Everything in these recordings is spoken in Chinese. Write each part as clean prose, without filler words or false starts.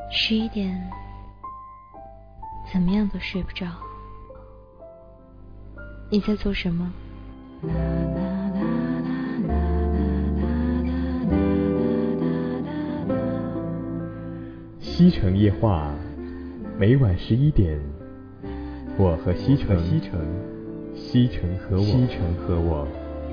11点，怎么样都睡不着。你在做什么？ 西城夜话，每晚11点，我和西城，西城和我。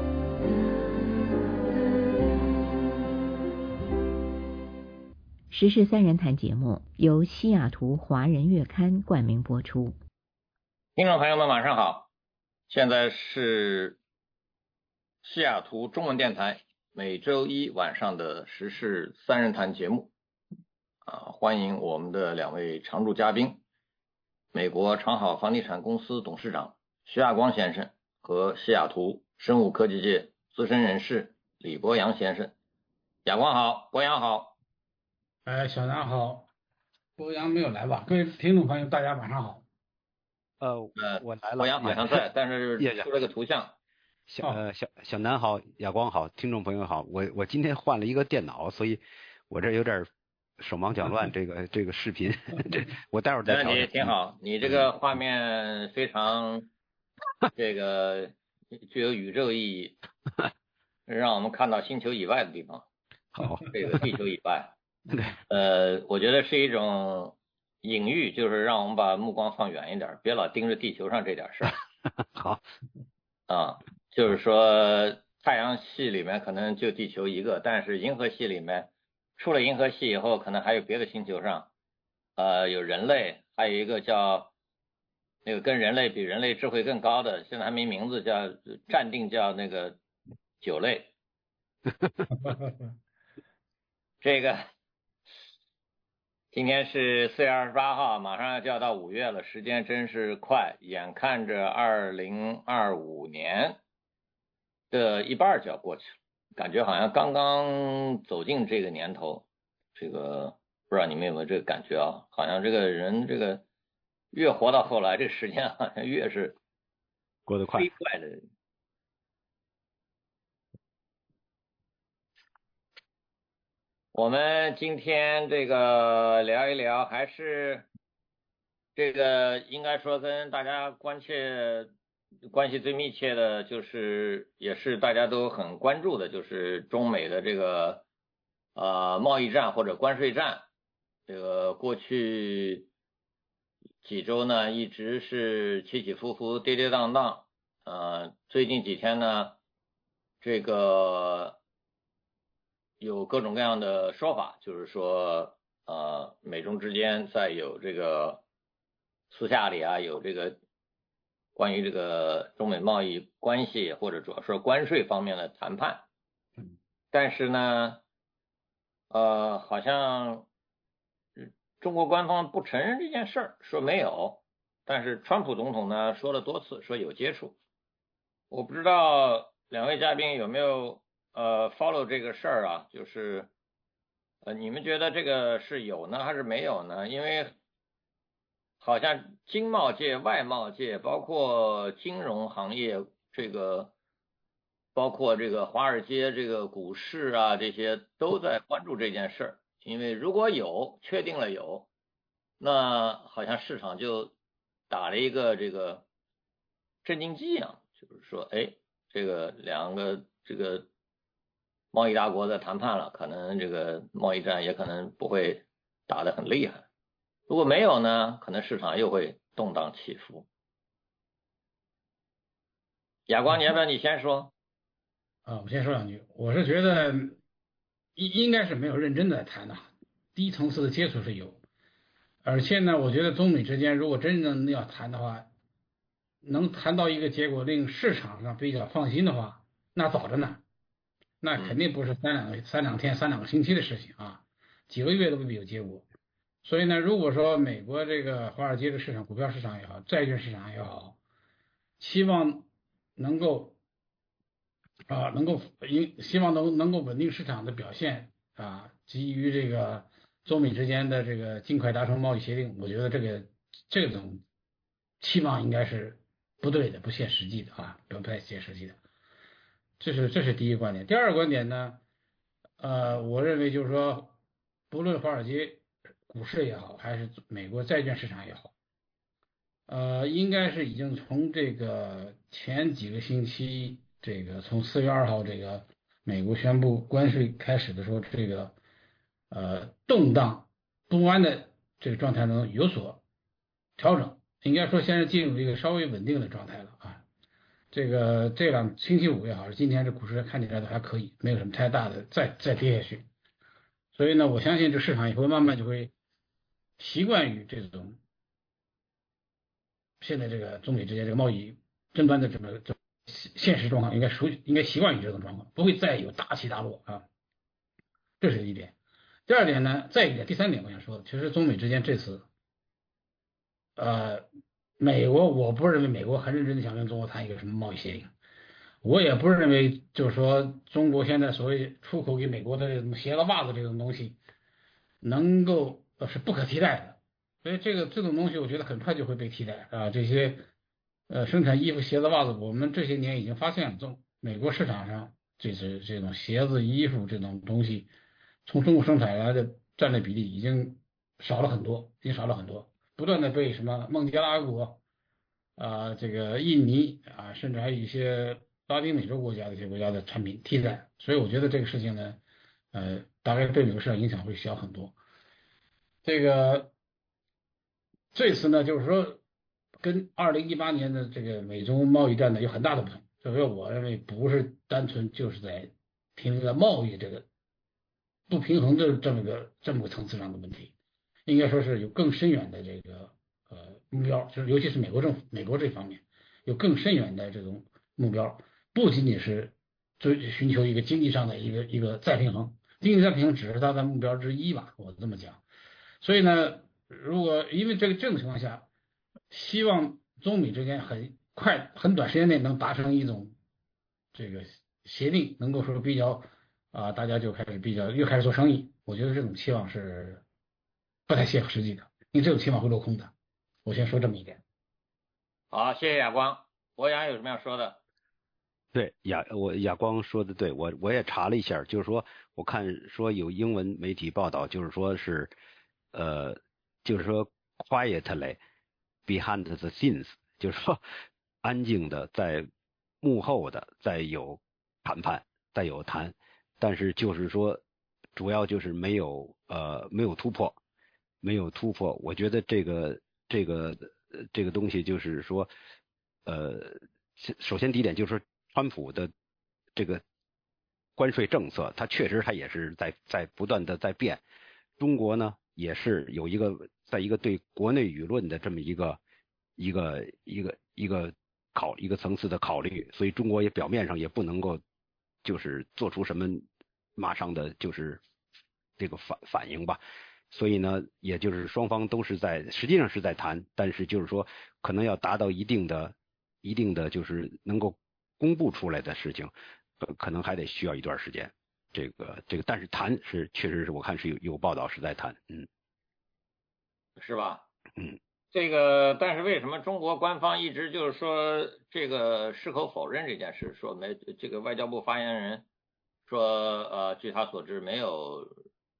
时事三人谈节目由西雅图华人月刊冠名播出。 听众朋友们晚上好，现在是西雅图中文电台每周一晚上的时事三人谈节目欢迎我们的两位常驻嘉宾，美国长好房地产公司董事长徐亚光先生和西雅图生物科技界资深人士李博洋先生。亚光好，博洋好。 小南好，博洋没有来吧？各位听众朋友大家晚上好。 我来了。 博洋好像在，但是出了个图像。 小南好，亚光好，听众朋友好。我今天换了一个电脑，所以我这有点手忙脚乱。这个视频，我待会儿再调。 你挺好，你这个画面非常这个具有宇宙意义，让我们看到星球以外的地方。 好， 这个地球以外。 对， 我觉得是一种隐喻，就是让我们把目光放远一点，别老盯着地球上这点事儿。 好， 就是说太阳系里面可能就地球一个，但是银河系里面，出了银河系以后，可能还有别的星球上，有人类，还有一个叫那个跟人类比人类智慧更高的，现在还没名字，叫暂定叫那个酒类。这个。今天是4月28号，马上就要到5月了，时间真是快，眼看着2025年的一半就要过去了，感觉好像刚刚走进这个年头。这个不知道你们有没有这个感觉啊？好像这个人这个越活到后来，这时间好像越是过得快， 飞快的。我们今天这个聊一聊，还是这个应该说跟大家关系最密切的，就是也是大家都很关注的，就是中美的这个贸易战或者关税战。这个过去几周呢，一直是起起伏伏、跌跌宕宕。最近几天呢，这个有各种各样的说法，就是说美中之间在有这个私下里有这个关于这个中美贸易关系或者主要说关税方面的谈判。但是呢好像中国官方不承认这件事儿，说没有，但是川普总统呢说了多次说有接触。我不知道两位嘉宾有没有follow 这个事儿啊，就是你们觉得这个是有呢还是没有呢？因为好像经贸界、外贸界，包括金融行业，这个包括这个华尔街这个股市这些都在关注这件事儿。因为如果有，确定了有，那好像市场就打了一个这个镇静剂就是说这个两个这个贸易大国在谈判了，可能这个贸易战也可能不会打得很厉害。如果没有呢，可能市场又会动荡起伏。亚光，你要不要你先说？ 我先说两句。我是觉得应该是没有认真的谈的，低层次的接触是有，而且呢，我觉得中美之间如果真正要谈的话，能谈到一个结果令市场上比较放心的话，那早着呢，那肯定不是三两天、三两个星期的事情几个月都未必有结果。所以呢，如果说美国这个华尔街的市场、股票市场也好，债券市场也好，希望能够希望能够稳定市场的表现基于这个中美之间的这个尽快达成贸易协定，我觉得这种期望应该是不对的，不切实际的不太切实际的。这是第一个观点。第二个观点呢，我认为就是说，不论华尔街股市也好，还是美国债券市场也好，应该是已经从这个前几个星期，这个从4月2号这个美国宣布关税开始的时候，这个动荡不安的这个状态能有所调整，应该说现在进入一个稍微稳定的状态了啊。这两星期五也好，今天这股市看起来都还可以，没有什么太大的再跌下去。所以呢，我相信这市场也会慢慢就会习惯于这种现在这个中美之间这个贸易争端的这么现实状况，应该习惯于这种状况，不会再有大起大落啊。这是一点。第二点呢，再一点，第三点我想说的，其实中美之间这次，美国我不认为美国很认真的想跟中国谈一个什么贸易协定，我也不认为就是说中国现在所谓出口给美国的什么鞋子袜子这种东西能够是不可替代的，所以这种东西我觉得很快就会被替代啊。这些生产衣服鞋子袜子，我们这些年已经发现美国市场上这种鞋子衣服这种东西从中国生产来的占的比例已经少了很多，不断的被什么孟加拉国这个印尼甚至还有一些拉丁美洲国家的一些国家的产品替代，所以我觉得这个事情呢，大概对美国市场影响会小很多。这次呢，就是说跟2018年的这个美中贸易战呢有很大的不同，所以我认为不是单纯就是在停留在贸易这个不平衡的这么个层次上的问题，应该说是有更深远的这个目标，就是尤其是美国这方面有更深远的这种目标，不仅仅是寻求一个经济上的一个再平衡，经济再平衡只是它的目标之一吧，我这么讲。所以呢，如果因为这种情况下，希望中美之间很短时间内能达成一种这个协定，能够说比较大家就又开始做生意，我觉得这种期望是不太切合实际的，因为这种期望会落空的。我先说这么一点。 好，谢谢亚光。博洋有什么要说的？ 对，亚光说的对，我也查了一下，就是说我看说有英文媒体报道，就是说是就是说 quietly behind the scenes， 就是说安静的在幕后的在有谈判，在有谈，但是就是说主要就是没有突破，我觉得这个东西就是说首先第一点就是说川普的这个关税政策，它确实也是在不断的在变。中国呢也是有一个对国内舆论的这么一个层次的考虑，所以中国也表面上也不能够就是做出什么马上的就是这个反应吧。所以呢，也就是双方都是实际上是在谈，但是就是说可能要达到一定的就是能够公布出来的事情，可能还得需要一段时间。这个，但是谈是确实是我看是有报道是在谈， 是吧？ 嗯， 但是为什么中国官方一直就是说这个矢口否认这件事，说这个外交部发言人说据他所知没有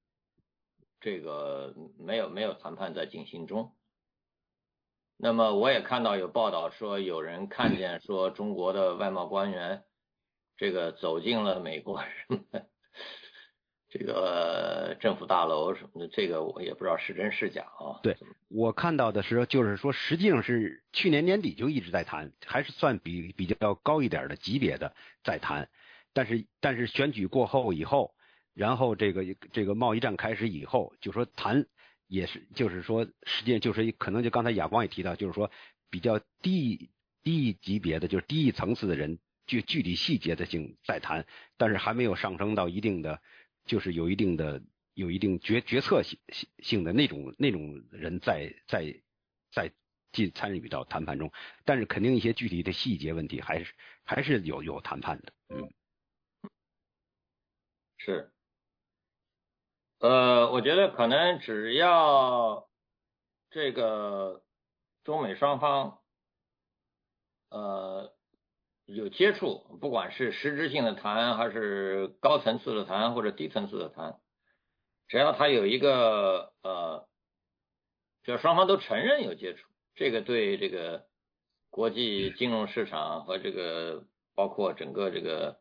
谈判在进行中。那么我也看到有报道说有人看见说中国的外贸官员这个走进了美国什么这个政府大楼什么的，这个我也不知道是真是假啊。 对，我看到的时候就是说实际上是去年年底就一直在谈，还是算比较高一点的级别的在谈，但是选举过后以后，然后这个贸易战开始以后，就说谈也是就是说实际上就是可能就刚才亚光也提到，就是说比较低级别的就是低一层次的人具体细节的性在谈，但是还没有上升到一定的就是有一定决策性的那种人在参与到谈判中，但是肯定一些具体的细节问题还是有谈判的。 是。我觉得可能只要这个中美双方有接触，不管是实质性的谈还是高层次的谈或者低层次的谈，只要他有一个就双方都承认有接触，这个对这个国际金融市场和这个包括整个这个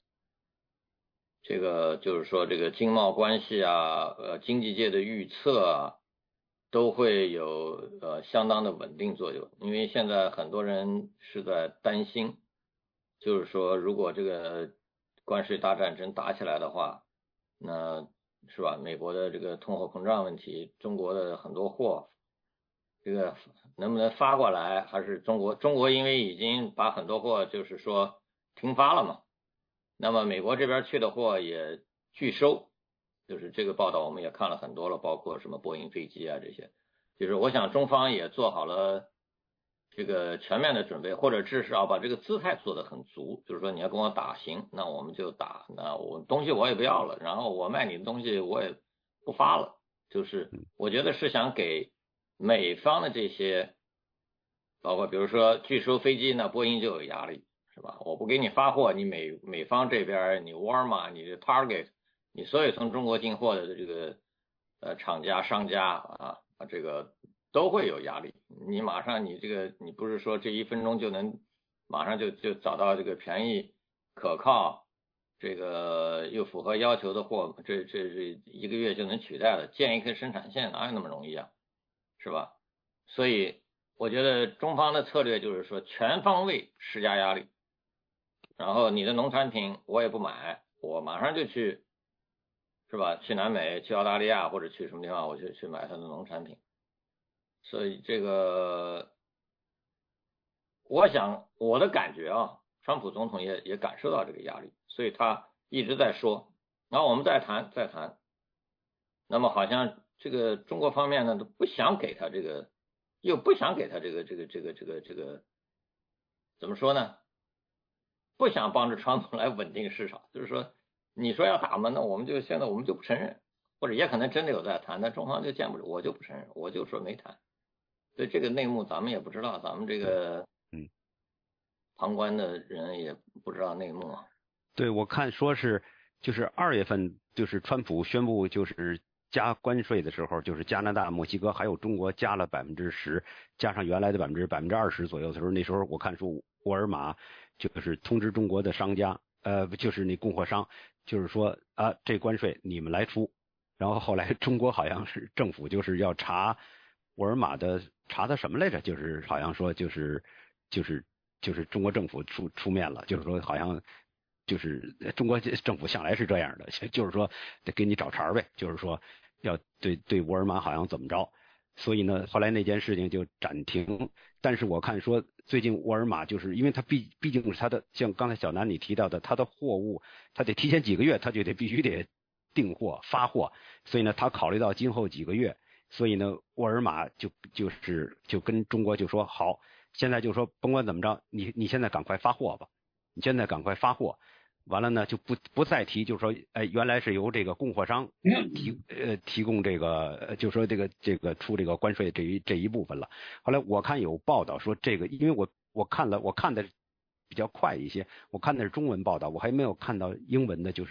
就是说这个经贸关系啊，经济界的预测啊，都会有相当的稳定作用。因为现在很多人是在担心，就是说如果这个关税大战真打起来的话，那是吧？美国的这个通货膨胀问题，中国的很多货，这个能不能发过来？还是中国因为已经把很多货就是说停发了嘛，那么美国这边去的货也拒收，就是这个报道我们也看了很多了，包括什么波音飞机啊这些，就是我想中方也做好了这个全面的准备，或者至少把这个姿态做得很足，就是说你要跟我打行，那我们就打，那我东西我也不要了，然后我卖你的东西我也不发了，就是我觉得是想给美方的这些，包括比如说拒收飞机，那波音就有压力，是吧？我不给你发货，你美方这边你沃尔玛、你的 Target， 你所有从中国进货的这个厂家、商家啊，这个都会有压力。你马上你不是说这1分钟就能马上就找到这个便宜可靠这个又符合要求的货，这1个月就能取代的，建一根生产线哪有那么容易啊，是吧？所以我觉得中方的策略就是说全方位施加压力，然后你的农产品我也不买，我马上就去，是吧？去南美、去澳大利亚或者去什么地方，我就去买他的农产品。所以这个，我想我的感觉啊，川普总统也感受到这个压力，所以他一直在说，然后我们再谈。那么好像这个中国方面呢都不想给他这个，又不想给他这个怎么说呢？不想帮着川普来稳定市场，就是说你说要打嘛，那现在我们就不承认，或者也可能真的有在谈，但中方就见不着，我就不承认，我就说没谈。所以这个内幕咱们也不知道，咱们这个旁观的人也不知道内幕啊。 对，我看说是就是2月份，就是川普宣布就是加关税的时候，就是加拿大、墨西哥还有中国加了10%，加上原来的20%左右的时候，那时候我看说沃尔玛就是通知中国的商家，就是那供货商，就是说啊，这关税你们来出。然后后来中国好像是政府就是要查沃尔玛的，查他什么来着？就是好像说就是中国政府出面了，就是说好像就是中国政府向来是这样的，就是说得给你找茬呗，就是说要对沃尔玛好像怎么着。所以呢，后来那件事情就暂停。但是我看说最近沃尔玛就是因为它毕竟是它的，像刚才小南你提到的，它的货物它得提前几个月，它就必须得订货发货，所以呢，他考虑到今后几个月，所以呢，沃尔玛就跟中国就说好，现在就说甭管怎么着，你现在赶快发货吧，你现在赶快发货。完了呢，就不再提，就是说，原来是由这个供货商提供这个，就是说这个出这个关税这一部分了。后来我看有报道说这个，因为我看的比较快一些，我看的是中文报道，我还没有看到英文的，就是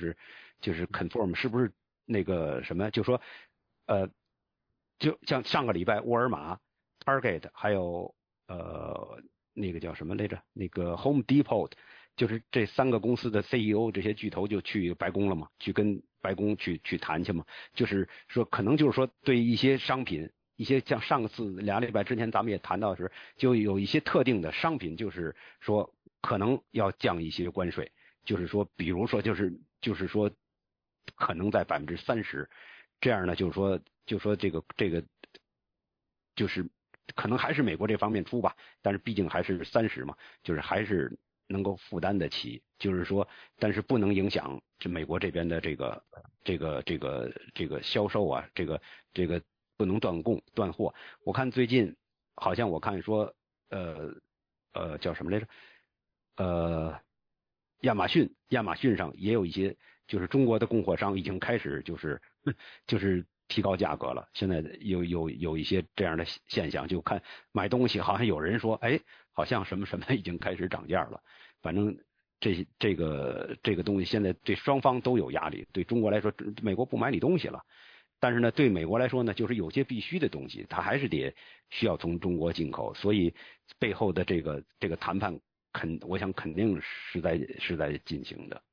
confirm 是不是那个什么，就说就像上个礼拜沃尔玛、Target 还有那个叫什么来着，那个 Home Depot。就是这3个公司的 CEO 这些巨头就去白宫了嘛，去跟白宫去谈去嘛，就是说可能就是说对一些商品，一些像上次2礼拜之前咱们也谈到时，就有一些特定的商品，就是说可能要降一些关税，就是说比如说就是说可能在30%，这样呢就是说这个就是可能还是美国这方面出吧，但是毕竟还是30嘛，就是还是能够负担得起，就是说，但是不能影响这美国这边的这个销售啊，这个不能断货。我看最近好像我看说叫什么来着？亚马逊上也有一些就是中国的供货商已经开始就是提高价格了。现在有一些这样的现象，就看买东西好像有人说，好像什么已经开始涨价了。反正这个东西现在对双方都有压力，对中国来说，美国不买你东西了， 但是呢，对美国来说呢，就是有些必须的东西，它还是需要从中国进口，所以背后的这个谈判我想肯定是在进行的。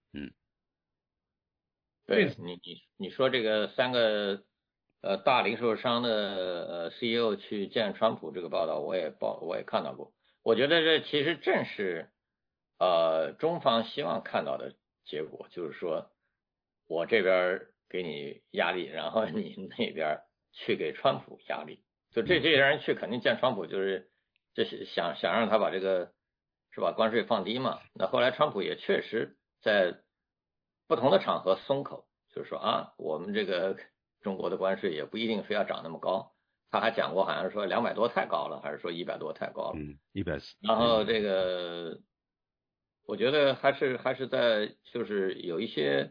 对，你说这个3个大零售商的CEO 去见川普这个报道，我也看到过。我觉得这其实正是中方希望看到的结果，就是说我这边给你压力，然后你那边去给川普压力。就这些人去肯定见川普，就是这是想让他把这个是吧关税放低嘛。那后来川普也确实在不同的场合松口，就是说啊，我们这个中国的关税也不一定非要涨那么高。他还讲过，好像是说200多太高了，还是说100多太高了 ？140。 然后这个，我觉得还是在就是有一些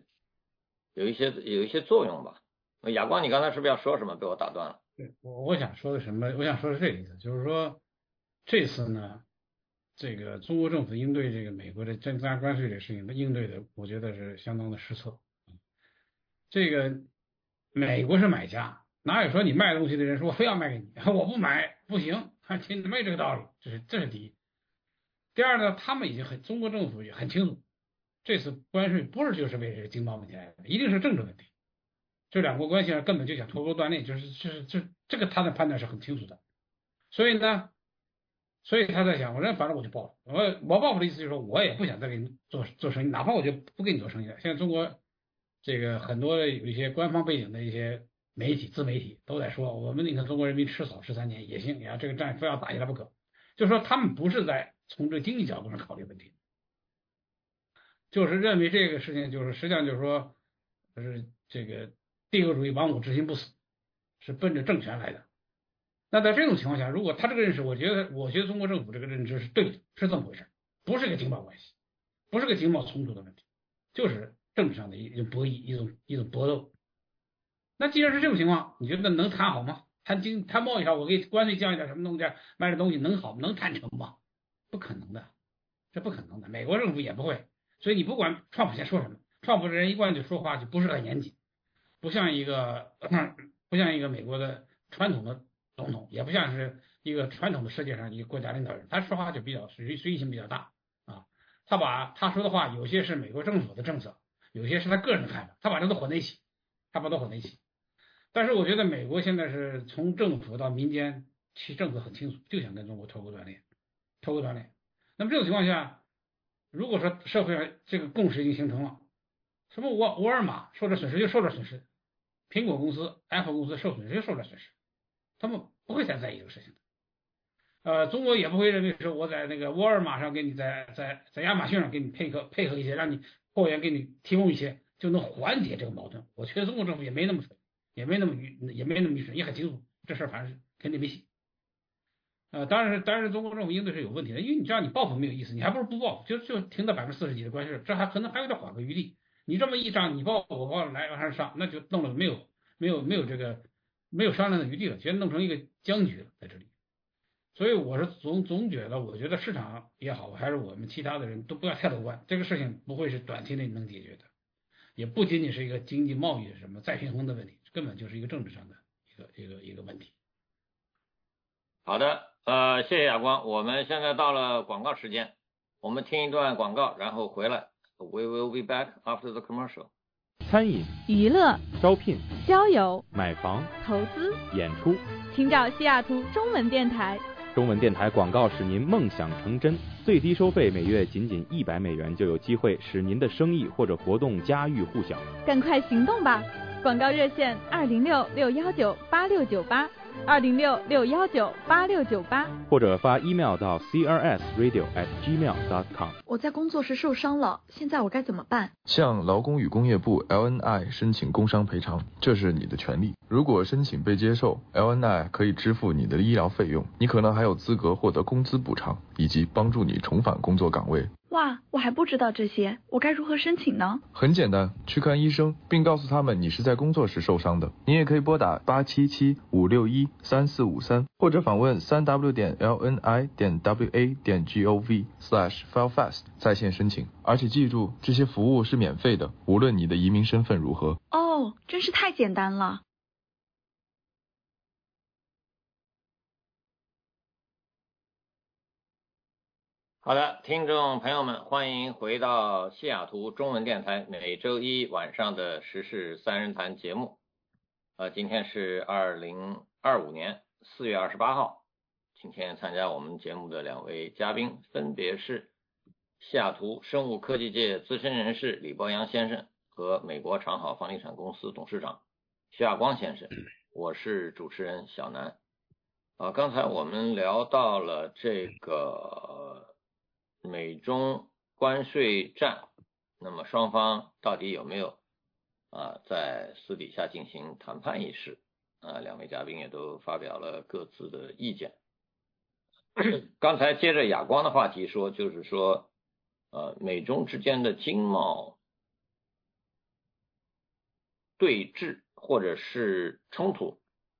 作用吧。亚光，你刚才是不是要说什么？被我打断了。 对，我想说的什么？我想说的是这个意思，就是说这次呢，这个中国政府应对这个美国的增加关税这个事情，应对的我觉得是相当的失策。这个美国是买家，哪有说你卖东西的人说我非要卖给你，我不买不行，没这个道理。这是第一。第二呢，他们已经中国政府也很清楚，这次关税不是就是为这个经贸问题来的，一定是政治问题。这两国关系上根本就想脱钩断裂，这个他的判断是很清楚的。所以他在想，反正我就报了，我报复的意思就是说我也不想再给你做生意，哪怕我就不跟你做生意了。现在中国这个很多有一些官方背景的一些自媒体都在说，我们你看中国人民吃草13年也行，这个战非要打下来不可。就是说他们不是在从这经济角度上考虑问题，就是认为这个事情实际上就是说是这个帝国主义亡我之心不死，是奔着政权来的。那在这种情况下，如果他这个认识，我觉得中国政府这个认知是对的，是这么回事，不是个经贸关系，不是个经贸冲突的问题，就是政治上的一种博弈，一种搏斗。那既然是这种情况，你觉得能谈好吗？谈贸易上，我给关税降一点什么东西，卖的东西能好能谈成吗？不可能的，这不可能的，美国政府也不会。所以你不管川普先说什么，川普这人一贯就说话就不是很严谨，不像一个美国的传统的总统，也不像是一个传统的世界上一个国家领导人，他说话就比较随意性比较大啊。他把他说的话有些是美国政府的政策，有些是他个人的看法，他把这都混在一起，但是我觉得美国现在是从政府到民间，其政策很清楚，就想跟中国脱钩断裂。那么这种情况下，如果说社会上这个共识已经形成了，什么沃尔玛受点损失就受点损失，苹果公司、Apple 公司受损失就受点损失，他们不会再在意这个事情的。中国也不会认为说我在那个沃尔玛上给你在亚马逊上给你配合一些，让你货源给你提供一些，就能缓解这个矛盾。我觉得中国政府也没那么蠢，也没那么愚蠢，也很清楚这事儿反正是肯定没戏。当然是中国政府应对是有问题的，因为你知道你报复没有意思，你还不如不报复，就停到40%几的关税，这还可能还有点缓和余地。你这么一涨，你报复我报来往上上，那就弄了没有这个没有商量的余地了，全弄成一个僵局了在这里。所以我是总觉得，我觉得市场也好，还是我们其他的人都不要太乐观，这个事情不会是短期内能解决的，也不仅仅是一个经济贸易什么再平衡的问题，根本就是一个政治上的一个问题。 好的，谢谢亚光，我们现在到了广告时间，我们听一段广告，然后回来。We will be back after the commercial. 餐饮、 娱乐、 招聘、 交友、 买房、 投资、 演出， 请找西雅图中文电台。 中文电台广告使您梦想成真，最低收费每月仅$100就有机会使您的生意或者活动家喻户晓。 赶快行动吧！广告热线206-619-8698，206-619-8698， 或者发 email 到 crsradio@gmail.com。 我在工作时受伤了，现在我该怎么办？ 向劳工与工业部 LNI 申请工伤赔偿，这是你的权利。如果申请被接受， LNI 可以支付你的医疗费用，你可能还有资格获得工资补偿，以及帮助你重返工作岗位。 哇，我还不知道这些，我该如何申请呢？ 很简单，去看医生，并告诉他们你是在工作时受伤的。你也可以拨打877-561-3453，或者访问3w.lni.wa.gov/filefast 在线申请。而且记住，这些服务是免费的，无论你的移民身份如何。 哦，真是太简单了。 好的，听众朋友们，欢迎回到西雅图中文电台每周一晚上的时事三人谈节目。今天是2025年4月28号。今天参加我们节目的两位嘉宾分别是西雅图生物科技界资深人士李博洋先生和美国长好房地产公司董事长徐亚光先生。我是主持人小南。刚才我们聊到了这个美中关税战，那么双方到底有没有在私底下进行谈判一事？两位嘉宾也都发表了各自的意见。刚才接着亚光的话题说，就是说美中之间的经贸对峙或者是冲突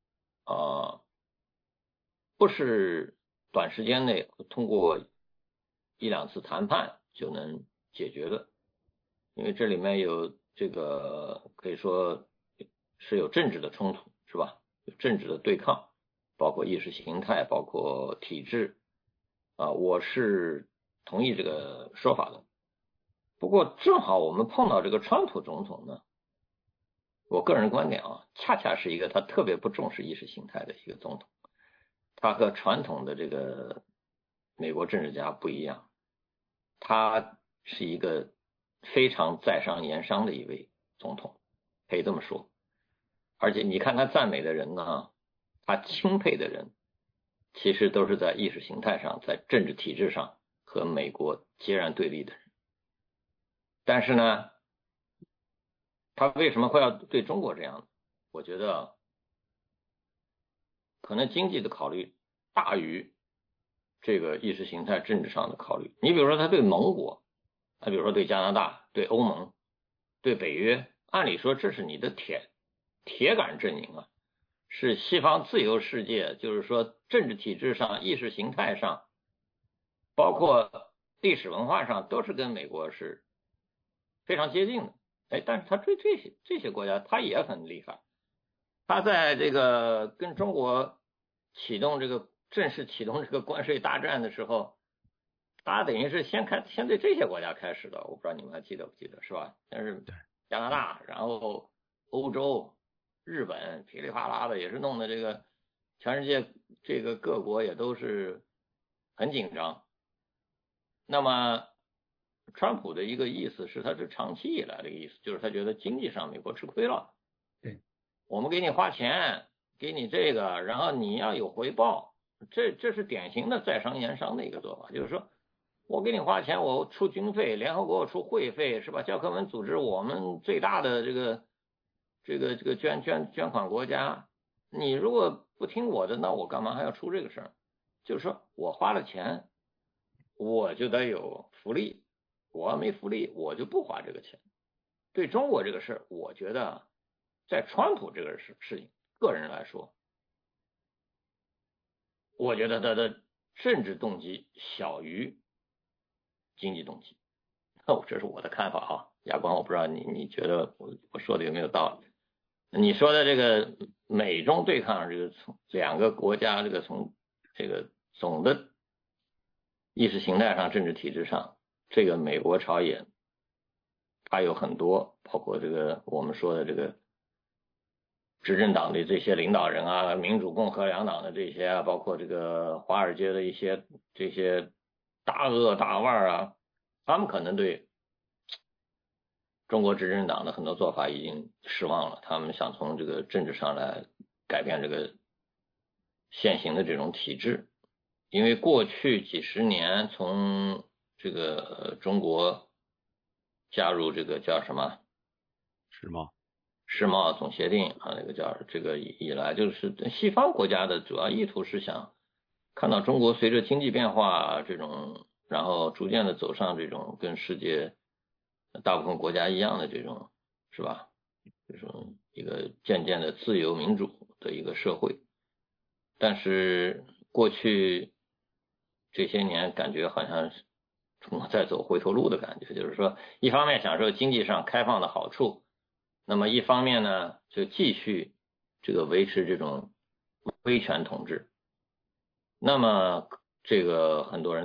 不是短时间内通过一两次谈判就能解决的，因为这里面有这个可以说是有政治的冲突，是吧？有政治的对抗，包括意识形态，包括体制我是同意这个说法的。不过正好我们碰到这个川普总统呢，我个人观点恰恰是一个他特别不重视意识形态的一个总统。他和传统的这个美国政治家不一样，他是一个非常在商言商的一位总统，可以这么说。而且你看他赞美的人呢，他钦佩的人其实都是在意识形态上，在政治体制上和美国截然对立的人。但是呢，他为什么会要对中国这样？我觉得可能经济的考虑大于这个意识形态政治上的考虑。你比如说他对盟国，他比如说对加拿大，对欧盟，对北约，按理说这是你的铁杆阵营是西方自由世界，就是说政治体制上、意识形态上，包括历史文化上都是跟美国是非常接近的。但是他对这些国家他也很厉害。他在这个跟中国正式启动这个关税大战的时候，他等于是先对这些国家开始的，我不知道你们还记得不记得，是吧？但是加拿大，然后欧洲、日本噼里啪啦的也是弄得这个全世界这个各国也都是很紧张。那么川普的一个意思是，他是长期以来的意思，就是他觉得经济上美国吃亏了， 对， 我们给你花钱，给你这个，然后你要有回报，这是典型的在商言商的一个做法，就是说我给你花钱，我出军费，联合国我出会费，是吧？教科文组织我们最大的这个捐款国家，你如果不听我的，那我干嘛还要出这个事儿？就是说我花了钱，我就得有福利，我要没福利，我就不花这个钱。对中国这个事儿，我觉得在川普这个事情个人来说，我觉得他的政治动机小于经济动机。这是我的看法亚光，我不知道你觉得我说的有没有道理？你说的这个美中对抗，这个从两个国家这个从这个总的意识形态上、政治体制上，这个美国朝野它有很多，包括这个我们说的这个执政党的这些领导人民主共和两党的这些包括这个华尔街的一些这些大鳄大腕他们可能对中国执政党的很多做法已经失望了，他们想从这个政治上来改变这个现行的这种体制。因为过去几十年，从这个中国加入这个叫什么世贸总协定那个叫这个以来，就是西方国家的主要意图是想看到中国随着经济变化这种，然后逐渐的走上这种跟世界大部分国家一样的这种，是吧？这种一个渐渐的自由民主的一个社会。但是过去这些年感觉好像是中国在走回头路的感觉，就是说一方面享受经济上开放的好处，那么一方面呢就继续这个维持这种威权统治。那么这个很多人就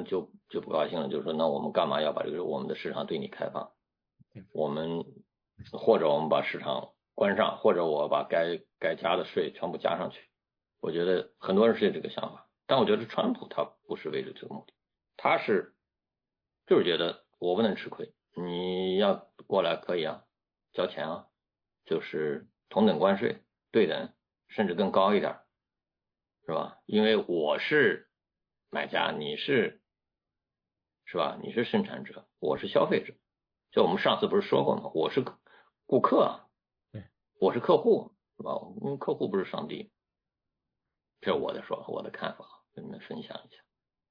就不高兴了，就说那我们干嘛要把这个我们的市场对你开放？我们或者我们把市场关上，或者我把该加的税全部加上去。我觉得很多人是这个想法，但我觉得川普他不是为了这个目的，他就是觉得我不能吃亏，你要过来可以啊，交钱啊，就是同等关税，对等，甚至更高一点，是吧？因为我是买家，你是吧？你是生产者，我是消费者。就我们上次不是说过吗？我是顾客啊， 对， 我是客户，是吧？因为客户不是上帝。这是我的看法，跟你们分享一下。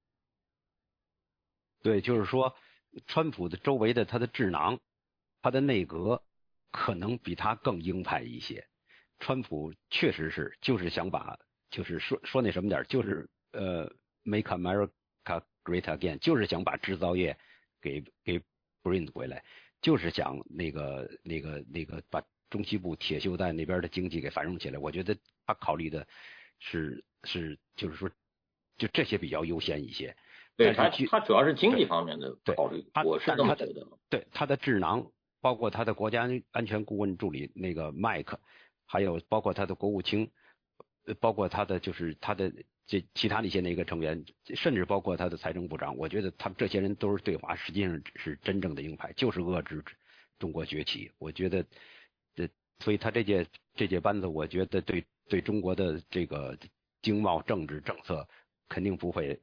对，就是说，川普的周围的他的智囊，他的内阁可能比他更鹰派一些。川普确实是就是想把，就是说那什么点，就是make America great again， 就是想把制造业给 bring 回来，就是想那个把中西部铁锈带那边的经济给繁荣起来。我觉得他考虑的是就是说，就这些比较优先一些。 对，他主要是经济方面的考虑，我是这么觉得。 对，他的智囊，包括他的国家安全顾问助理那个麦克，还有包括他的国务卿，包括他的就是他的这其他的一些那个成员，甚至包括他的财政部长，我觉得他们这些人都是对华实际上是真正的鹰派，就是遏制中国崛起。我觉得所以他这届班子，我觉得对中国的这个经贸政治政策肯定不会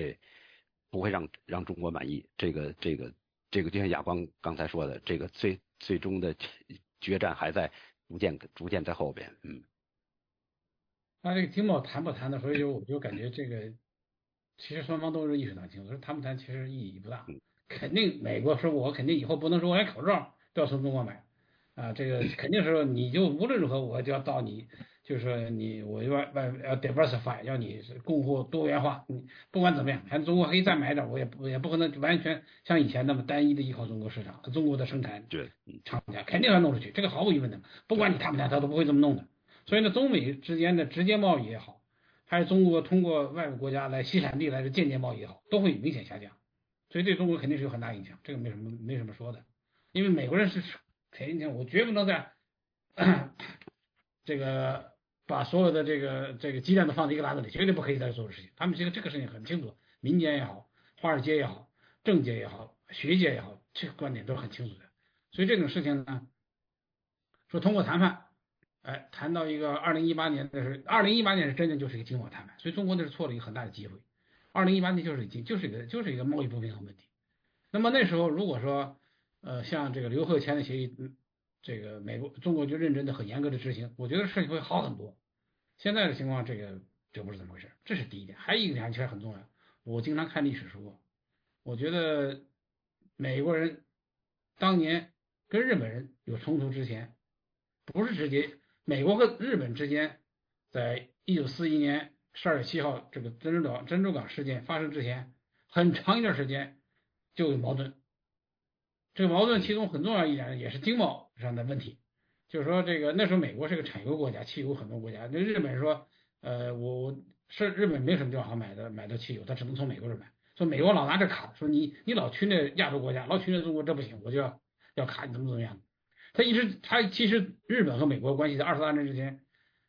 让中国满意。这个就像亚光刚才说的，这个最终的决战还在逐渐在后边。 那这个经贸谈不谈的，所以我就感觉这个其实双方都是意识到清楚，说谈不谈其实意义不大。肯定美国说我肯定以后不能说我连口罩都要从中国买啊，这个肯定是你就无论如何我就要到你，就是说我要 diversify， 要你是供货多元化，你不管怎么样，还中国可以再买点，我也不可能完全像以前那么单一的依靠中国市场，中国的生产厂家肯定要弄出去，这个毫无疑问的，不管你谈不谈，他都不会这么弄的。所以呢，中美之间的直接贸易也好，还是中国通过外部国家来西产地来的间接贸易也好，都会明显下降，所以对中国肯定是有很大影响，这个没什么说的。因为美国人是肯定，我绝不能在这个把所有的这个鸡蛋都放在一个篮子里，绝对不可以再做的事情。他们这个事情很清楚，民间也好，华尔街也好，政界也好，学界也好，这个观点都是很清楚的。所以这种事情呢，说通过谈判。谈到一个2018年的是，2018年是真正就是一个经贸谈判，所以中国那是错了一个很大的机会。2018年就是一个贸易不平衡问题。那么那时候如果说像这个刘鹤签的协议，这个中国就认真的很严格的执行，我觉得事情会好很多。现在的情况这不是这么回事，这是第一点。还有一点其实很重要，我经常看历史书，我觉得美国人当年跟日本人有冲突之前，不是直接。美国和日本之间，在1941年12月7号这个珍珠港事件发生之前，很长一段时间就有矛盾。这个矛盾其中很重要一点也是经贸上的问题，就是说这个那时候美国是个产油国家，汽油很多国家，那日本说，日本没什么地方好买到汽油，他只能从美国这买。说美国老拿这卡，说你老去那亚洲国家，老去那中国，这不行，我就要卡你怎么样。他其实日本和美国关系在2次大战之前，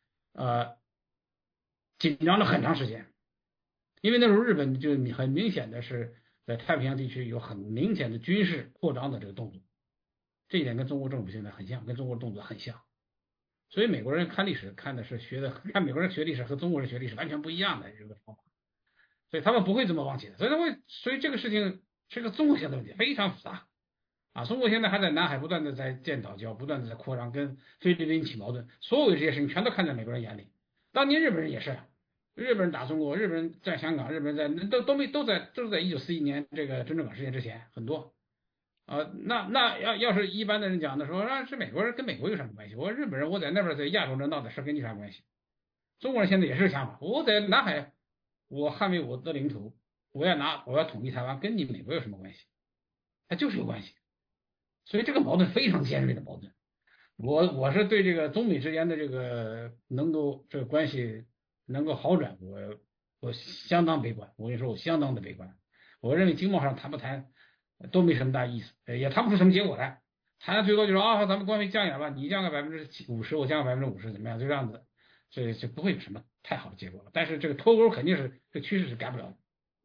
紧张了很长时间，因为那时候日本就很明显的是在太平洋地区有很明显的军事扩张的这个动作，这一点跟中国政府现在很像，跟中国动作很像，所以美国人看历史看美国人学历史和中国人学历史完全不一样的这个方法，所以他们不会这么忘记的，所以这个事情是个综合性的问题，非常复杂。中国现在还在南海不断的在建岛礁，不断的在扩张，跟菲律宾起矛盾，所有这些事情全都看在美国人眼里。当年日本人也是，日本人打中国，日本人在香港，日本人都在1941年这个珍珠港事件之前很多。那要是一般的人讲的说，那是美国人跟美国有什么关系？我日本人我在那边在亚洲这闹的事跟你啥关系？中国人现在也是想法，我在南海我捍卫我的领土，我要统一台湾，跟你美国有什么关系？它就是有关系。所以这个矛盾非常尖锐的矛盾，我是对这个中美之间的这个这个关系能够好转，我相当悲观。我跟你说，我相当的悲观。 我认为经贸上谈不谈都没什么大意思，也谈不出什么结果来。谈最多就是咱们关税降一点吧，你降个50%，我降个50%，怎么样？就这样子，这不会有什么太好的结果了。但是这个脱钩肯定是这趋势是改不了的。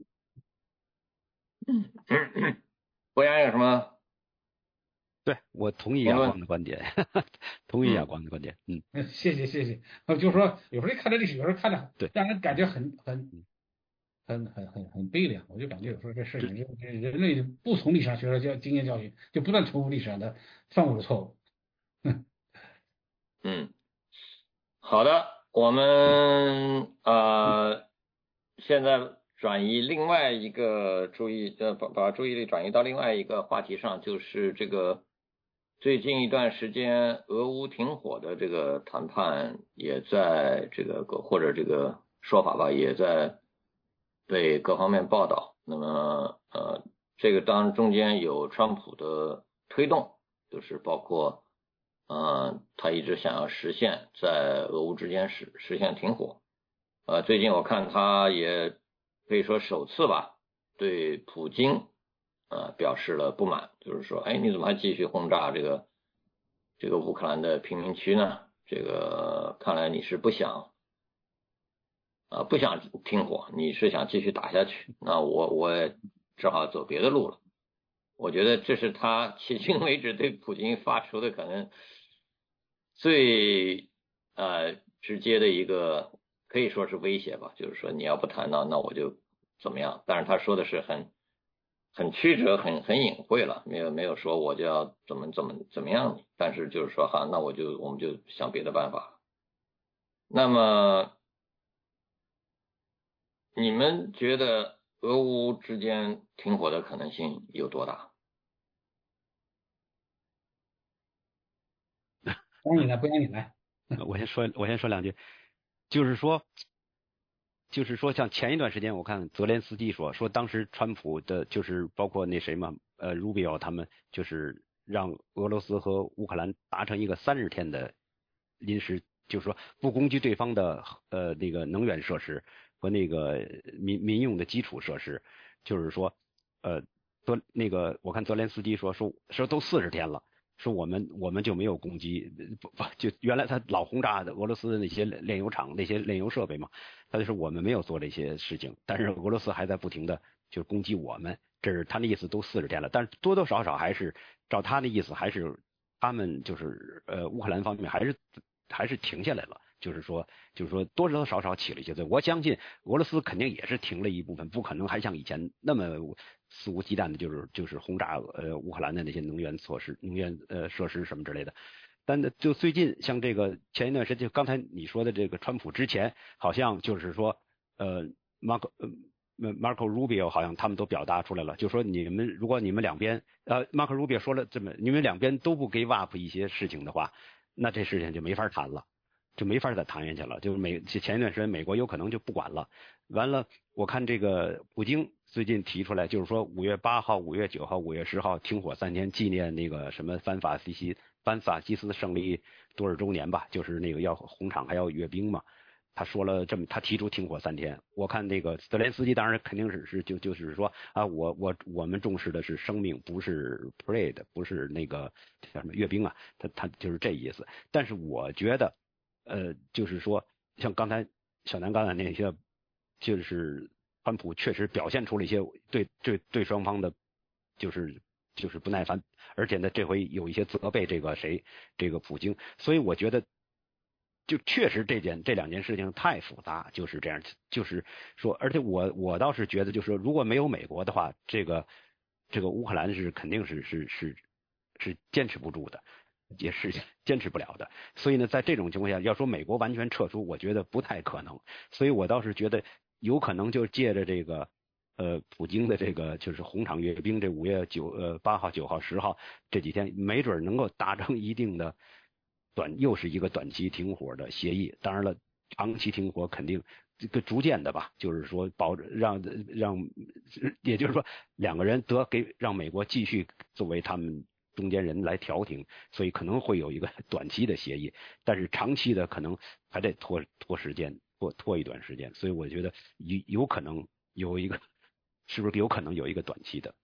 博洋有什么？ 对，我同意亚光的观点，同意亚光的观点。 谢谢。就是说，有时候看着历史，有时候看着对， 让人感觉很悲凉。我就感觉有时候这事情，人类不从历史上学到经验教训，就不断重复历史上的犯过的错误。 好的，我们现在转移另外一个把注意力转移到另外一个话题上，就是这个最近一段时间俄乌停火的这个谈判也在这个或者这个说法吧，也在被各方面报道。那么这个当中间有川普的推动，就是包括他一直想要实现在俄乌之间实现停火。最近我看他也可以说首次吧，对普京表示了不满，就是说，你怎么还继续轰炸这个乌克兰的平民区呢？这个看来你是不想停火，你是想继续打下去。那我也只好走别的路了。我觉得这是他迄今为止对普京发出的可能最直接的一个可以说是威胁吧，就是说你要不谈那我就怎么样。但是他说的是很曲折，很隐晦了，没有说我就要怎么样你，但是就是说那我们就想别的办法。那么你们觉得俄乌之间停火的可能性有多大？ 不让你来。 我先说两句，就是说像前一段时间我看泽连斯基说当时川普的就是包括那谁嘛Rubio 他们就是让俄罗斯和乌克兰达成一个30天的临时，就是说不攻击对方的那个能源设施和那个民用的基础设施，就是说那个我看泽连斯基说都40天了。说我们就没有攻击，就原来他老轰炸的俄罗斯的那些炼油厂那些炼油设备嘛，他就说我们没有做这些事情，但是俄罗斯还在不停的就攻击我们，这是他的意思，都40天了，但是多多少少还是照他的意思，还是他们就是乌克兰方面还是停下来了。就是说多多少少起了一些作用。我相信俄罗斯肯定也是停了一部分，不可能还像以前那么肆无忌惮的，就是轰炸乌克兰的那些能源设施什么之类的。但就最近像这个前一段时间，就刚才你说的这个川普之前，好像就是说Marco Rubio 好像他们都表达出来了，就说如果你们两边Marco Rubio 说了你们两边都不give up一些事情的话，那这事情就没法谈了。就没法再谈下去了，就是前一段时间美国有可能就不管了。完了，我看这个普京最近提出来，就是说5月8号、5月9号、5月10号停火3天，纪念那个什么反法西斯胜利多少周年吧，就是那个要红场还要阅兵嘛。他说了他提出停火3天。我看那个泽连斯基当然肯定就是说我们重视的是生命，不是 parade， 不是那个叫什么阅兵啊，他就是这意思。但是我觉得。就是说，像刚才小南刚才那些，就是川普确实表现出了一些对双方的，就是不耐烦，而且呢，这回有一些责备这个普京，所以我觉得，就确实这两件事情太复杂，就是这样，就是说，而且我倒是觉得，就是说，如果没有美国的话，这个乌克兰肯定是坚持不住的。也是坚持不了的，所以呢，在这种情况下，要说美国完全撤出，我觉得不太可能。所以我倒是觉得有可能就借着这个普京的这个就是红场阅兵，这5月8号、9号、10号这几天，没准能够达成一定的又是一个短期停火的协议。当然了，长期停火肯定这个逐渐的吧，就是说让，也就是说两个人让美国继续作为他们中间人来调停，所以可能会有一个短期的协议，但是长期的可能还得拖时间，拖一段时间，所以我觉得有可能有一个是不是有可能有一个短期的？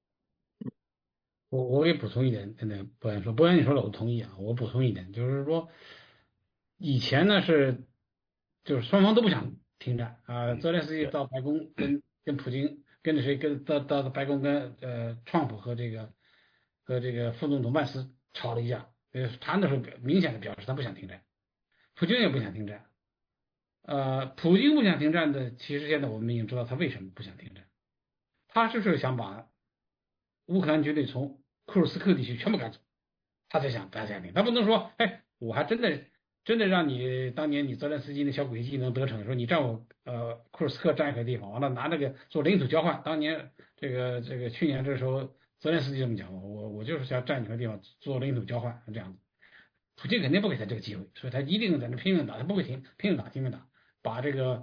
我给补充一点，那个博洋说，你说了我同意啊，我补充一点，就是说以前呢就是双方都不想停战啊，泽连斯基到白宫跟普京跟着谁到白宫跟川普和这个副总统曼斯吵了一架，谈的时候明显的表示他不想停战，普京也不想停战，普京不想停战的，其实现在我们已经知道他为什么不想停战，他就是想把乌克兰军队从库尔斯克地区全部赶走，他才想停，他不能说，哎，我还真的让你当年你泽连斯基的小诡计能得逞，说你占我库尔斯克占一块地方，完了拿那个做领土交换，当年这个去年这时候泽连斯基这么讲，我就是想占一块地方做领土交换这样子，普京肯定不给他这个机会，所以他一定在那拼命打，他不会停，拼命打，把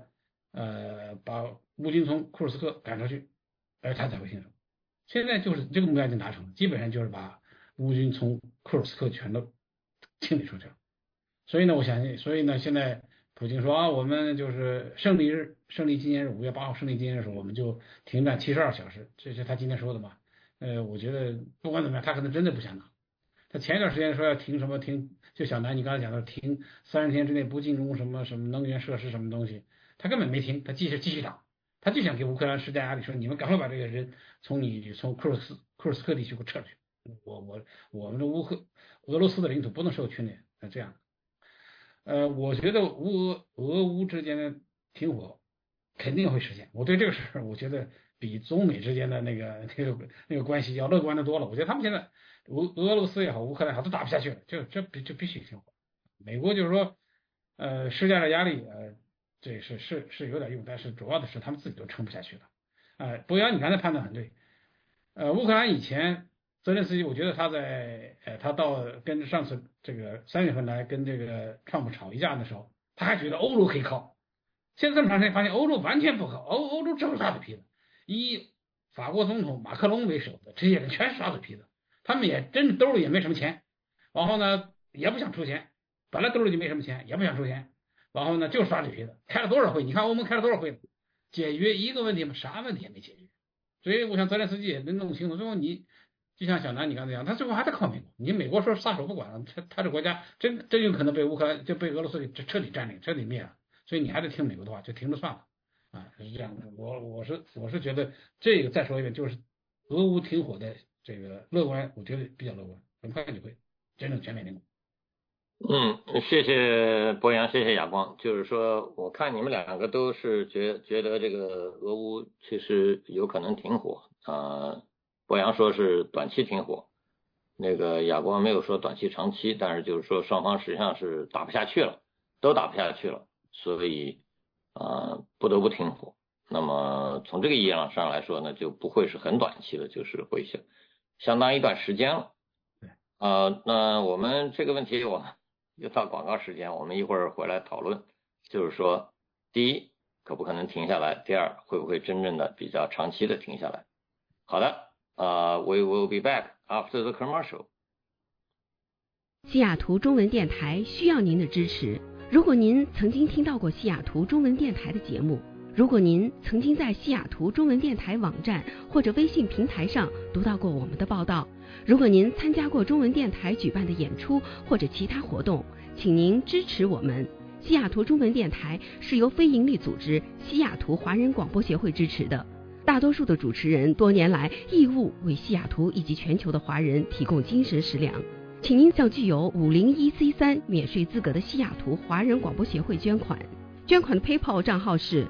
乌军从库尔斯克赶出去，他才会停手。现在就是这个目标已经达成了，基本上就是把乌军从库尔斯克全都清理出去了。所以呢，我相信，现在普京说啊，我们就是胜利纪念日5月8号胜利纪念日的时候，我们就停战72小时，这是他今天说的嘛。我觉得不管怎么样，他可能真的不想打。他前一段时间说要停，就小南你刚才讲的停30天之内不进攻什么能源设施什么东西，他根本没停，他继续打。他就想给乌克兰施加压力，说你们赶快把这个人从库尔斯克地区给我撤出去，我们的俄罗斯的领土不能受侵略，这样。我觉得俄乌之间的停火肯定会实现。我对这个事儿，我觉得比中美之间的那个关系要乐观的多了。我觉得他们现在俄罗斯也好，乌克兰也好，都打不下去了，就必须停火。美国就是说，施加了压力，这是有点用，但是主要的是他们自己都撑不下去了。博洋，你刚才判断很对。乌克兰以前泽连斯基，我觉得他到跟上次这个3月份来跟这个川普吵一架的时候，他还觉得欧洲可以靠。现在这么长时间发现欧洲完全不靠，欧洲真是耍嘴皮子。以法国总统马克龙为首的这些人全是耍嘴皮子，他们也真兜里也没什么钱，然后呢也不想出钱，本来兜里就没什么钱，也不想出钱。然后呢，就耍嘴皮子，开了多少会？你看欧盟开了多少会？解决一个问题吗？啥问题也没解决。所以我想泽连斯基也能弄清楚，最后你就像小南你刚才讲，他最后还得靠美国。你美国说撒手不管了，他这国家真有可能被乌克兰就被俄罗斯给彻底占领、彻底灭了。所以你还得听美国的话，就听着算了是这样的。我是觉得这个再说一遍，就是俄乌停火的这个乐观，我觉得比较乐观，很快就会真正全面停火。 谢谢博洋，谢谢亚光。就是说，我看你们两个都是觉得这个俄乌其实有可能停火博洋说是短期停火，那个亚光没有说短期长期，但是就是说双方实际上是打不下去了，都打不下去了，所以不得不停火。那么从这个意义上来说呢，就不会是很短期的，就是会相当一段时间了。那我们这个问题又到广告时间，我们一会儿回来讨论，就是说，第一，可不可能停下来？第二，会不会真正的比较长期的停下来？好的，we will be back after the commercial。 西雅图中文电台需要您的支持。如果您曾经听到过西雅图中文电台的节目，如果您曾经在西雅图中文电台网站或者微信平台上读到过我们的报道，如果您参加过中文电台举办的演出或者其他活动，请您支持我们。西雅图中文电台是由非营利组织西雅图华人广播协会支持的，大多数的主持人多年来义务为西雅图以及全球的华人提供精神食粮。请您向具有501C3免税资格的西雅图华人广播协会捐款。捐款的 PayPal 账号是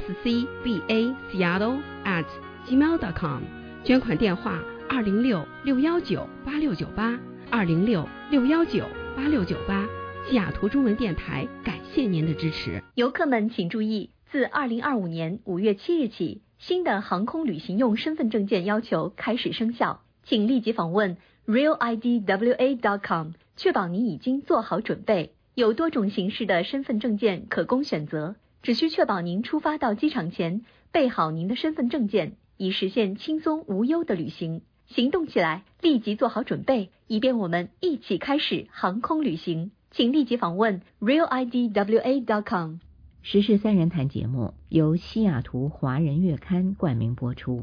scbaseattle@gmail.com， 捐款电话206-619-8698，206-619-8698。西雅图中文电台感谢您的支持。 游客们请注意，自2025年5月7日起，新的航空旅行用身份证件要求开始生效，请立即访问 realidwa.com， 确保您已经做好准备。有多种形式的身份证件可供选择，只需确保您出发到机场前备好您的身份证件，以实现轻松无忧的旅行。行动起来，立即做好准备，以便我们一起开始航空旅行。请立即访问 realidwa.com。 时事三人谈节目由西雅图华人月刊冠名播出。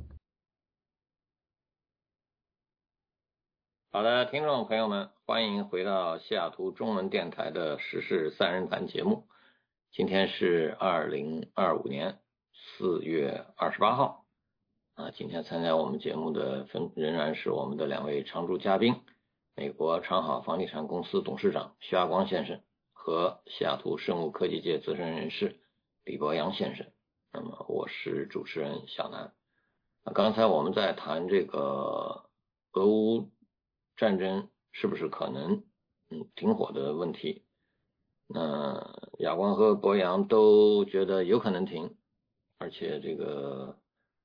好的，听众朋友们，欢迎回到西雅图中文电台的时事三人谈节目。今天是2025年4月28号今天参加我们节目的仍然是我们的两位常驻嘉宾，美国长好房地产公司董事长徐亚光先生和西雅图生物科技界资深人士李博洋先生。那么我是主持人小南。刚才我们在谈这个俄乌战争是不是可能停火的问题，那亚光和博洋都觉得有可能停，而且这个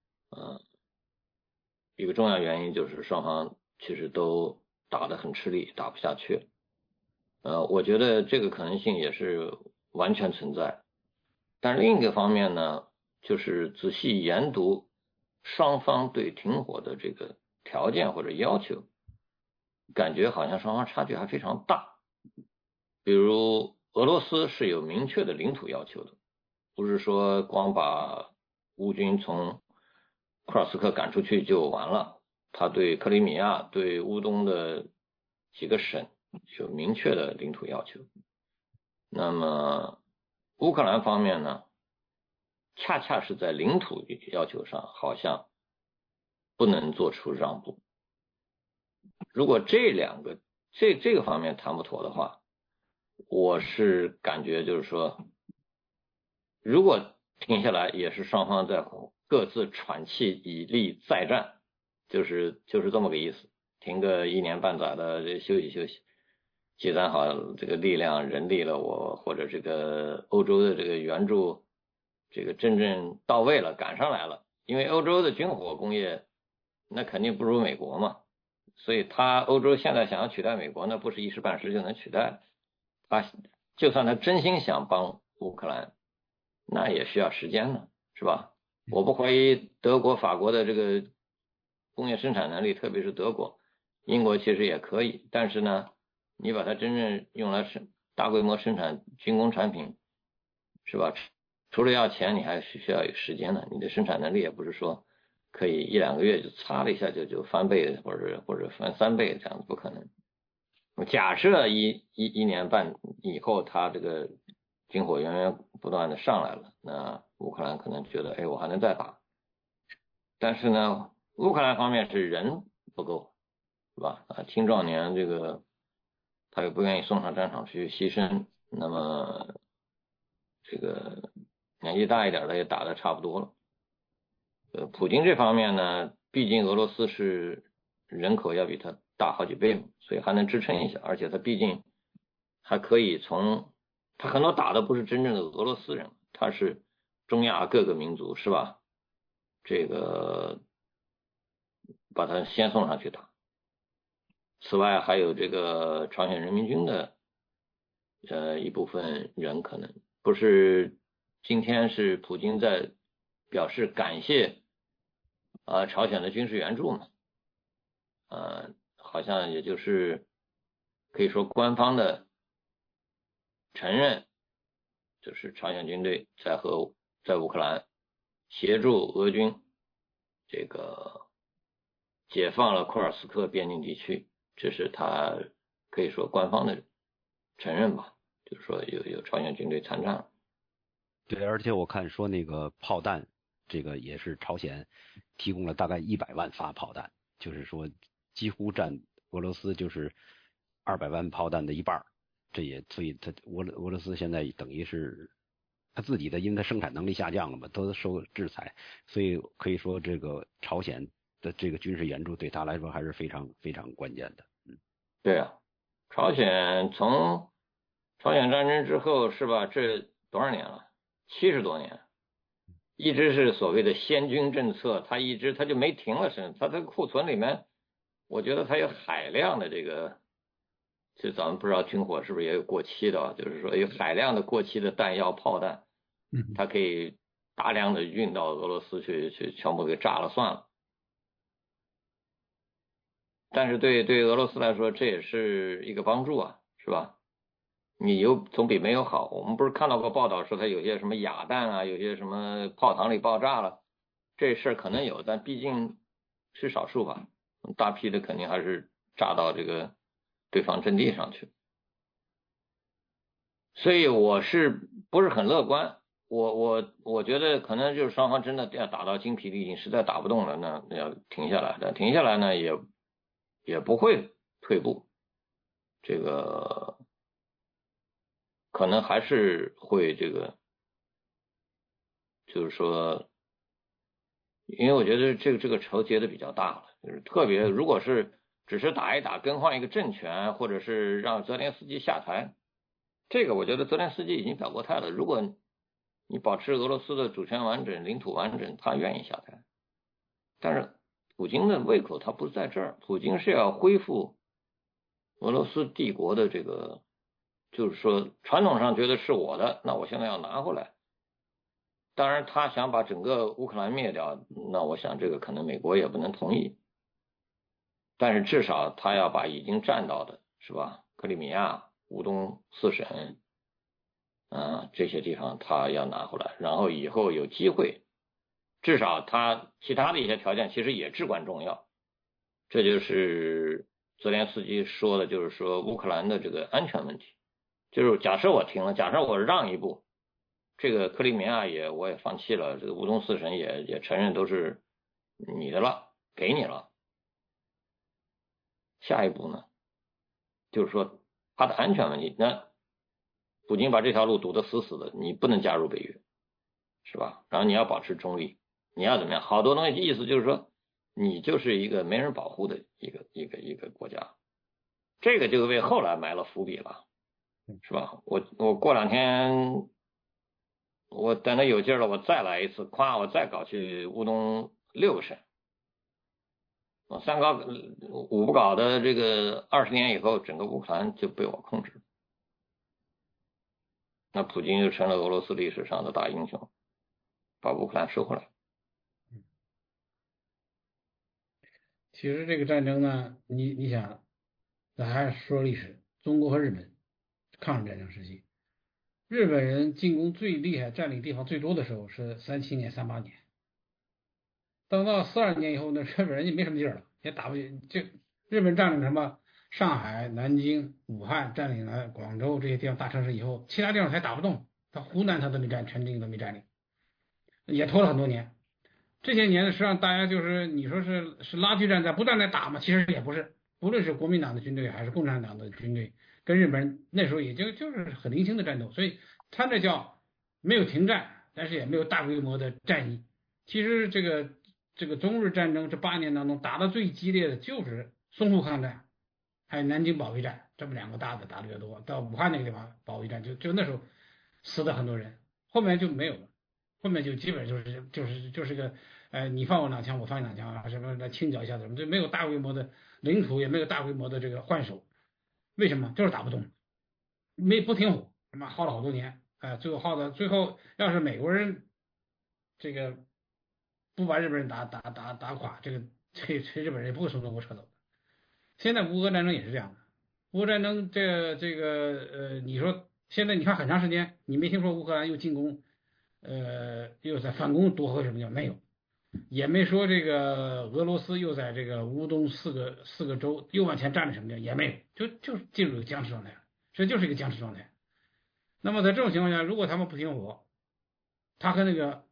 一个重要原因就是双方其实都打得很吃力，打不下去。我觉得这个可能性也是完全存在。但另一个方面呢，就是仔细研读双方对停火的这个条件或者要求，感觉好像双方差距还非常大。比如俄罗斯是有明确的领土要求的，不是说光把乌军从库尔斯克赶出去就完了，他对克里米亚对乌东的几个省有明确的领土要求。那么乌克兰方面呢，恰恰是在领土要求上好像不能做出让步。如果这个方面谈不妥的话，我是感觉就是说，如果停下来也是双方在各自喘气以利再战，就是这么个意思。停个1年半载的休息休息，积攒好这个力量人力了，或者这个欧洲的这个援助这个真正到位了，赶上来了。因为欧洲的军火工业那肯定不如美国嘛，所以欧洲现在想要取代美国，那不是一时半时就能取代的。就算他真心想帮乌克兰，那也需要时间呢，是吧？我不怀疑德国法国的这个工业生产能力，特别是德国，英国其实也可以，但是呢，你把它真正用来大规模生产军工产品，是吧？除了要钱，你还需要有时间呢。你的生产能力也不是说可以1-2个月就擦了一下就翻倍或者翻3倍，这样子不可能。假设一年半以后，他这个军火源源不断的上来了，那乌克兰可能觉得，我还能再打。但是呢，乌克兰方面是人不够，是吧？青壮年这个他又不愿意送上战场去牺牲，那么这个年纪大一点的也打得差不多了。普京这方面呢，毕竟俄罗斯是人口要比他大好几倍嘛，所以还能支撑一下，而且他毕竟还可以他很多打的不是真正的俄罗斯人，他是中亚各个民族，是吧？这个把他先送上去打。此外还有这个朝鲜人民军的一部分人，可能不是今天是普京在表示感谢朝鲜的军事援助嘛，好像也就是可以说官方的承认，就是朝鲜军队在乌克兰协助俄军这个解放了库尔斯克边境地区，这是他可以说官方的承认吧，就是说有朝鲜军队参战了。 对，而且我看说那个炮弹，这个也是朝鲜提供了大概100万发炮弹，就是说几乎占俄罗斯就是200万炮弹的一半。所以俄罗斯现在等于是他自己的，因为他生产能力下降了嘛，都受制裁，所以可以说这个朝鲜的这个军事援助对他来说还是非常非常关键的。 对啊，从朝鲜战争之后是吧？这多少年了？70多年，一直是所谓的先军政策，他就没停了身，他这个库存里面，我觉得他有海量的这个。就咱们不知道军火是不是也有过期的，就是说有海量的过期的弹药炮弹，它可以大量的运到俄罗斯去全部给炸了算了。但是对俄罗斯来说这也是一个帮助啊，是吧？ 你总比没有好。我们不是看到过报道说他有些什么哑弹啊，有些什么炮膛里爆炸了，这事儿可能有，但毕竟是少数吧，大批的肯定还是炸到这个对方阵地上去。所以我是不是很乐观？我觉得可能就是双方真的要打到精疲力尽，实在打不动了，那要停下来。但停下来呢，也不会退步，这个可能还是会这个，就是说，因为我觉得这个仇结的比较大了，就是特别如果是只是打一打，更换一个政权，或者是让泽连斯基下台，这个我觉得泽连斯基已经表过态了。如果你保持俄罗斯的主权完整、领土完整，他愿意下台。但是普京的胃口他不是在这儿，普京是要恢复俄罗斯帝国的这个，就是说传统上觉得是我的，那我现在要拿回来。当然他想把整个乌克兰灭掉，那我想这个可能美国也不能同意。但是至少他要把已经占到的，是吧？克里米亚、乌东4省。这些地方他要拿回来，然后以后有机会，至少他其他的一些条件其实也至关重要。这就是泽连斯基说的，就是说乌克兰的这个安全问题，就是假设我停了，假设我让一步，这个克里米亚我也放弃了，这个乌东4省也承认都是你的了，给你了。下一步呢，就是说他的安全问题，那普京把这条路堵得死死的，你不能加入北约，是吧？然后你要保持中立，你要怎么样？好多东西意思就是说，你就是一个没人保护的一个国家，这个就为后来埋了伏笔了，是吧？我过2天，我等他有劲了，我再来一次，我再搞去乌东6个省，我3搞5不搞的这个20年以后，整个乌克兰就被我控制。那普京就成了俄罗斯历史上的大英雄，把乌克兰收回来。 其实这个战争呢，你想，咱还是说历史，中国和日本抗日战争时期，日本人进攻最厉害、占领地方最多的时候是37年、38年，等到42年以后呢，日本人就没什么劲儿了，也打不进。就日本占领什么？上海、南京、武汉，占领了广州这些地方大城市以后，其他地方还打不动，他湖南他都没占，全境都没占领，也拖了很多年。这些年呢，实际上大家就是你说是拉锯战在不断在打嘛，其实也不是，不论是国民党的军队还是共产党的军队，跟日本人那时候也就是很零星的战斗，所以他那叫没有停战，但是也没有大规模的战役。其实这个中日战争这8年当中打得最激烈的就是淞沪抗战。还有南京保卫战，这么2个大的打得比较多。到武汉那个地方保卫战就那时候死的很多人，后面就没有了，后面就基本就是个你放我2枪我放你2枪啊，什么来清剿一下子，就没有大规模的领土，也没有大规模的这个换手。为什么？就是打不动，不停火，耗了好多年，最后要是美国人这个不把日本人打垮，这日本人也不会从中国撤走。现在乌俄战争也是这样的，乌俄战争你说现在你看很长时间你没听说乌克兰又进攻，又在反攻夺回什么叫没有，也没说这个俄罗斯又在这个乌东四个州又往前占了什么叫也没有，就是进入僵持状态了，这就是一个僵持状态。那么在这种情况下，如果他们不停火，他和那个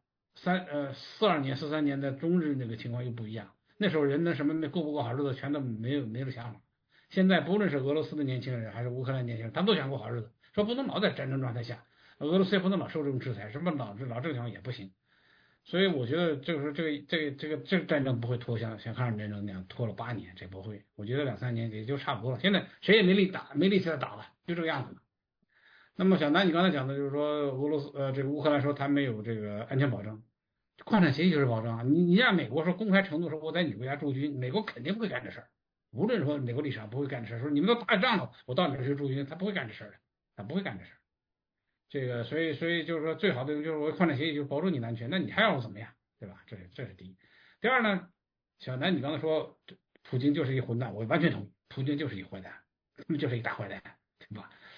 42年、43年的中日那个情况又不一样。那时候人的什么过不过好日子全都没有想法。现在不论是俄罗斯的年轻人还是乌克兰年轻人，他们都想过好日子，说不能老在战争状态下，俄罗斯也不能老受这种制裁，什么老这个情况也不行。所以我觉得就是这个战争不会拖像抗日战争那样拖了8年，这不会。我觉得2-3年也就差不多了。现在谁也没力气再打了，就这个样子。那么小南你刚才讲的就是说俄罗斯这个乌克兰说他没有这个安全保障。矿产协议就是保障啊！你让美国说公开承诺说我在你国家驻军，美国肯定不会干这事儿。无论说美国立场不会干这事儿，说你们都打仗了，我到你这去驻军，他不会干这事儿的，他不会干这事儿。这个所以就是说最好的就是我矿产协议就是保证你的安全，那你还要我怎么样，对吧？这是第一。第二呢，小南你刚才说普京就是一混蛋，我完全同意，普京就是一坏蛋，就是一大坏蛋，对吧？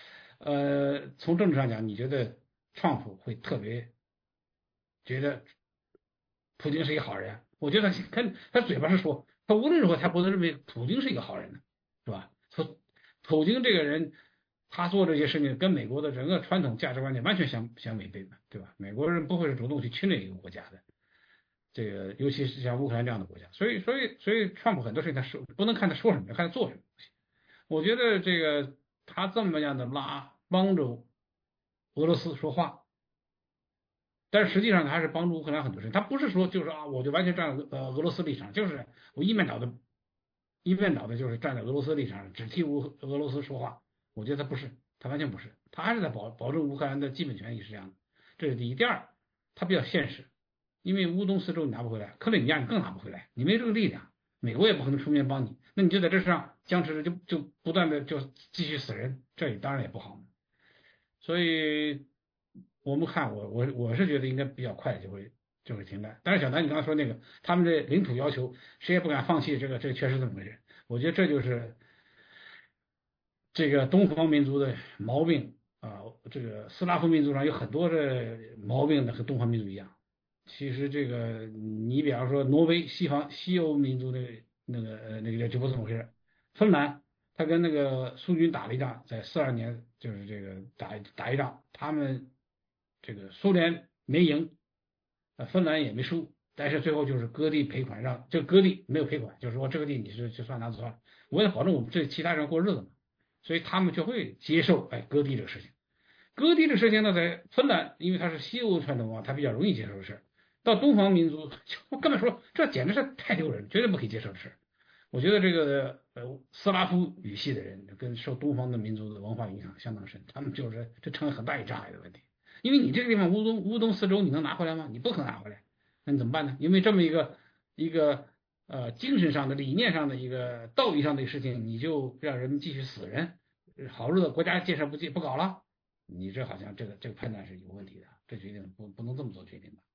从政治上讲，你觉得川普会特别觉得普京是一个好人？我觉得他嘴巴是说，他无论如何他不能认为普京是一个好人的，是吧？普京这个人，他做这些事情跟美国的整个传统价值观念完全相违背的，对吧？美国人不会是主动去侵略一个国家的，这个尤其是像乌克兰这样的国家。所以川普很多事情他说不能看他说什么，要看他做什么。我觉得这个他这么样的帮助俄罗斯说话，但是实际上他是帮助乌克兰很多事情。他不是说就是我就完全站在俄罗斯立场，就是我一面倒的就是站在俄罗斯立场上，只替俄罗斯说话。我觉得他不是，他完全不是，他还是在保证乌克兰的基本权益是这样的。这是第一。第二，他比较现实，因为乌东4州你拿不回来，克里米亚你更拿不回来，你没这个力量，美国也不可能出面帮你，那你就在这上僵持着，就不断的就继续死人，这也当然也不好。所以我们看我是觉得应该比较快就会停战。但是小南你刚才说那个他们的领土要求谁也不敢放弃，这个确实这么回事。我觉得这就是这个东方民族的毛病啊，这个斯拉夫民族上有很多的毛病的和东方民族一样。其实这个你比方说挪威西欧民族的那个就不怎么回事。芬兰他跟那个苏军打了一仗，在42年就是这个打一仗，他们这个苏联没赢，芬兰也没输，但是最后就是割地赔款，让这个割地没有赔款，就是说这个地你就算拿走了，为了保证我们这其他人过日子嘛，所以他们就会接受割地这个事情。割地这个事情呢，在芬兰因为它是西欧传统文化，它比较容易接受的事。到东方民族，我根本说这简直是太丢人，绝对不可以接受的事。我觉得这个斯拉夫语系的人跟受东方的民族的文化影响相当深，他们就是这成了很大一障碍的问题。因为你这个地方乌东4州你能拿回来吗？你不可能拿回来，那你怎么办呢？因为这么一个精神上的理念上的一个道义上的事情，你就让人们继续死人，好日子国家建设不搞了，你这好像这个判断是有问题的，这决定不能这么做决定的。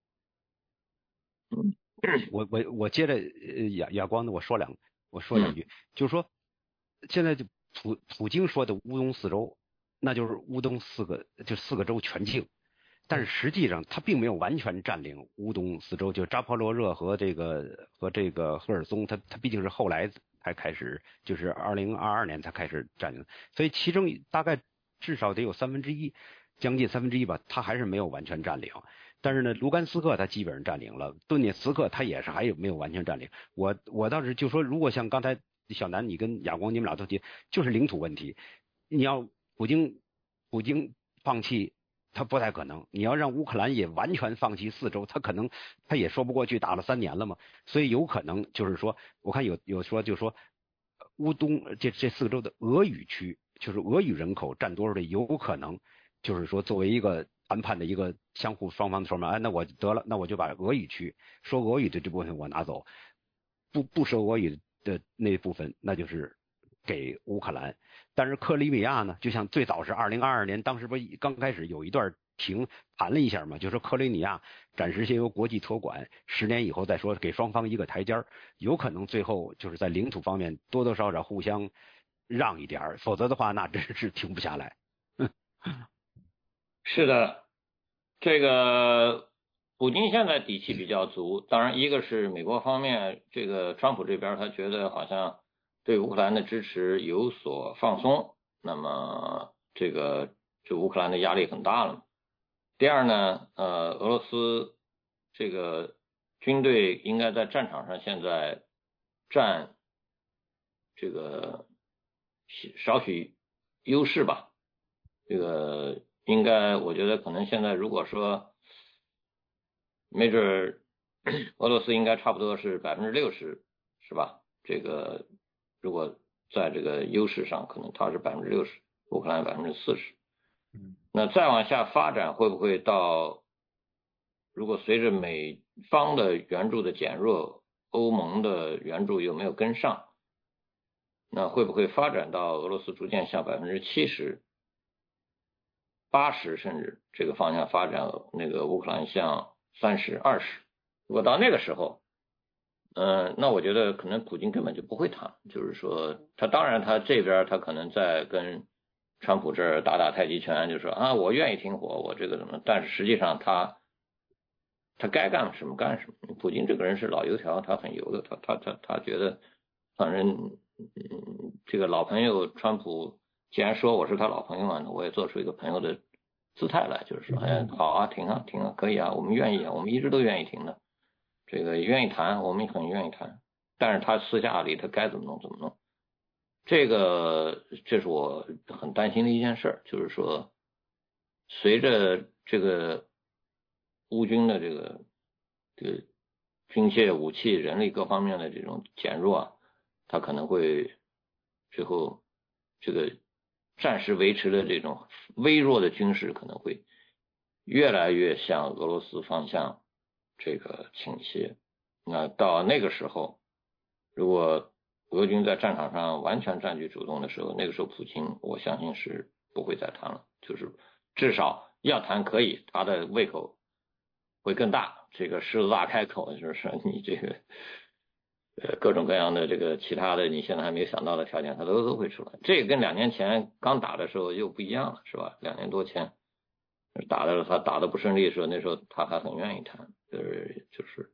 我接着亚光的我说两句，就是说现在就普京说的乌东4州，那就是乌东4个州全境，但是实际上他并没有完全占领乌东4州，就扎波罗热和这个赫尔松，他毕竟是后来才开始，就是2022年才开始占领，所以其中大概至少得有1/3，将近1/3吧，他还是没有完全占领。但是呢，卢甘斯克他基本上占领了，顿涅茨克他也是还有没有完全占领。我倒是就说，如果像刚才小南你跟亚光你们俩都提，就是领土问题，你要普京放弃，他不太可能。你要让乌克兰也完全放弃4州，他也说不过去，打了3年了嘛，所以有可能就是说，我看有说就说乌东这4个州的俄语区，就是俄语人口占多少的，有可能就是说作为一个谈判的一个相互双方的说法，那我得了，那我就把俄语区说俄语的这部分我拿走，不说俄语的那部分那就是给乌克兰。但是克里米亚呢，就像最早是2022年，当时不刚开始有一段谈了一下嘛，就说克里米亚暂时先由国际托管，10年以后再说，给双方一个台阶，有可能最后就是在领土方面多多少少互相让一点，否则的话那真是停不下来。 是的，这个普京现在底气比较足，当然一个是美国方面，这个川普这边他觉得好像对乌克兰的支持有所放松，那么这乌克兰的压力很大了。第二呢，俄罗斯这个军队应该在战场上现在占这个少许优势吧，这个应该我觉得可能现在如果说没准俄罗斯应该差不多是60%是吧，这个如果在这个优势上可能它是60%，乌克兰40%。那再往下发展会不会到，如果随着美方的援助的减弱，欧盟的援助有没有跟上，那会不会发展到俄罗斯逐渐向70%、80%甚至这个方向发展，那个乌克兰向30%、20%。如果到那个时候，那我觉得可能普京根本就不会谈，就是说他当然他这边他可能在跟川普这儿打太极拳，就说啊我愿意停火，我这个怎么，但是实际上他该干什么干什么。普京这个人是老油条，他很油的，他觉得反正这个老朋友川普既然说我是他老朋友嘛，我也做出一个朋友的姿态来，就是说哎好啊停啊可以啊，我们愿意啊，我们一直都愿意停的，这个愿意谈，我们也很愿意谈，但是他私下里他该怎么弄怎么弄。这是我很担心的一件事，就是说随着这个乌军的这个军械武器人力各方面的这种减弱啊，他可能会最后这个暂时维持的这种微弱的军事可能会越来越向俄罗斯方向这个倾斜。那到那个时候，如果俄军在战场上完全占据主动的时候，那个时候普京我相信是不会再谈了，就是至少要谈可以，他的胃口会更大，这个狮子大开口，就是说你这个各种各样的这个其他的你现在还没有想到的条件，他都会出来。这个跟2年前刚打的时候又不一样了，是吧？2年多前他打的不顺利的时候，那时候他还很愿意谈，就是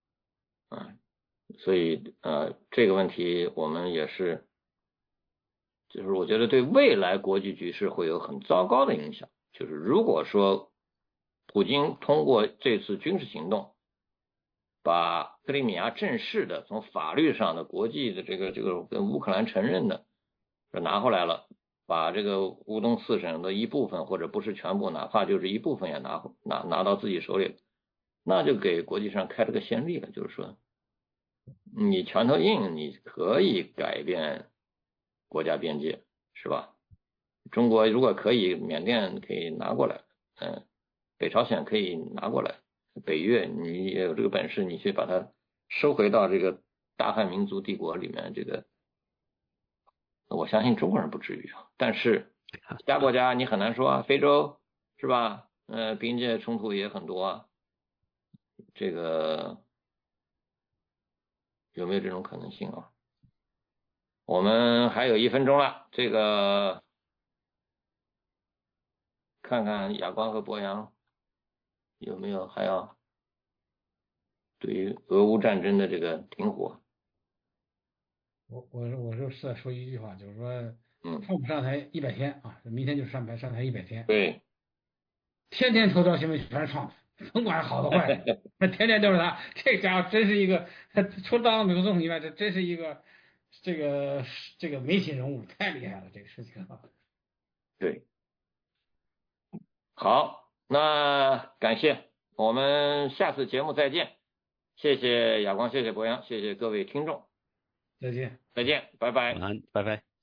所以这个问题我们也是，就是我觉得对未来国际局势会有很糟糕的影响。就是如果说普京通过这次军事行动，把克里米亚正式的从法律上的国际的这个跟乌克兰承认的拿回来了，把这个乌东4省的一部分或者不是全部，哪怕就是一部分也拿到自己手里，那就给国际上开了个先例了，就是说你拳头硬，你可以改变国家边界，是吧？中国如果可以，缅甸可以拿过来，北朝鲜可以拿过来，北越你也有这个本事，你去把它收回到这个大汉民族帝国里面，这个我相信中国人不至于啊。但是其他国家你很难说啊，非洲是吧？边界冲突也很多啊，这个有没有这种可能性啊？我们还有1分钟了，这个看看亚光和博洋有没有还要对于俄乌战争的这个停火。 我就是再说一句话，就是说，川普上台100天啊，明天就上台100天。 对， 天天头条新闻全是川普，甭管好的坏的，那天天都是他。这家伙真是一个，除了当美国总统以外，这真是一个这个媒体人物，太厉害了，这个事情。 对，好，那感谢，我们下次节目再见。谢谢亚光，谢谢博洋，谢谢各位听众。 再见， 拜拜。 晚安，拜拜。